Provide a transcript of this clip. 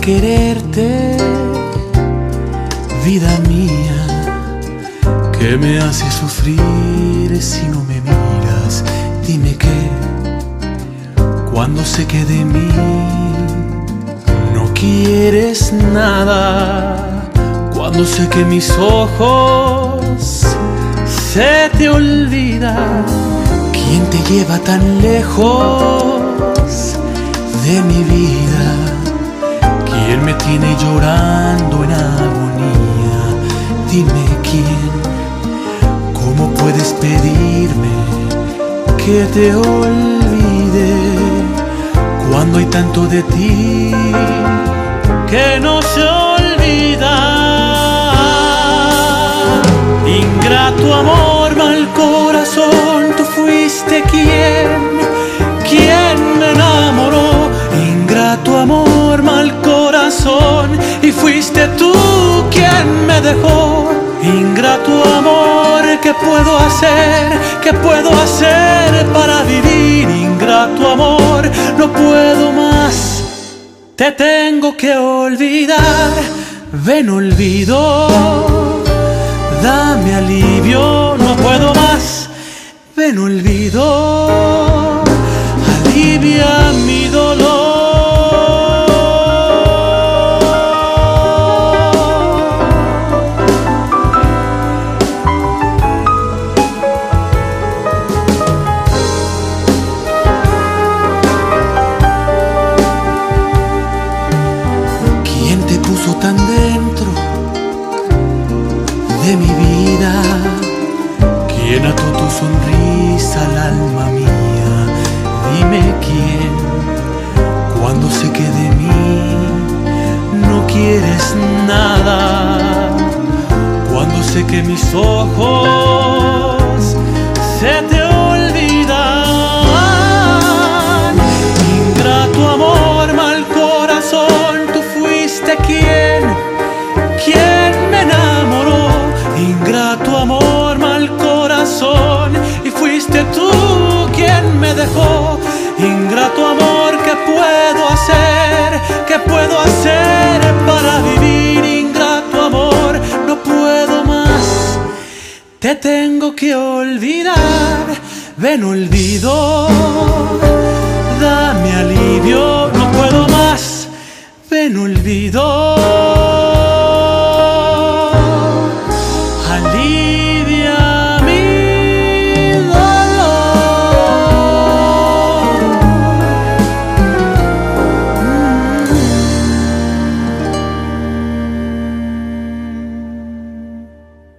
quererte, vida mía, que me hace sufrir si no me miras. Dime que cuando sé que de mí no quieres nada, cuando sé que mis ojos se te olvidan, ¿quién te lleva tan lejos de mi vida? ¿Quién me tiene llorando en agonía? Dime quién. ¿Cómo puedes pedirme que te olvide cuando hay tanto de ti que no se olvida? Ingrato amor, mal corazón, tú fuiste quien me enamoró. Ingrato amor, mal corazón, y fuiste tú quien me dejó. Ingrato amor, ¿qué puedo hacer? ¿Qué puedo hacer para vivir? Ingrato amor, no puedo más, te tengo que olvidar. Ven, olvido, dame alivio, no puedo más. Ven, olvido, alivia mi dolor. ¿Quién te puso tan dentro de mi vida? ¿Quién ató tu sonrisa al alma mía? Dime quién, cuando sé que de mí no quieres nada, cuando sé que mis ojos se te olvidan. Ingrato amor, mal corazón, tú fuiste quien me enamoró. Ingrato amor, mal corazón, y fuiste tú quien me dejó. Ingrato amor, ¿qué puedo hacer? ¿Qué puedo hacer para vivir? Ingrato amor, no puedo más, te tengo que olvidar. Ven, olvido, dame alivio, no puedo más. Ven, olvido,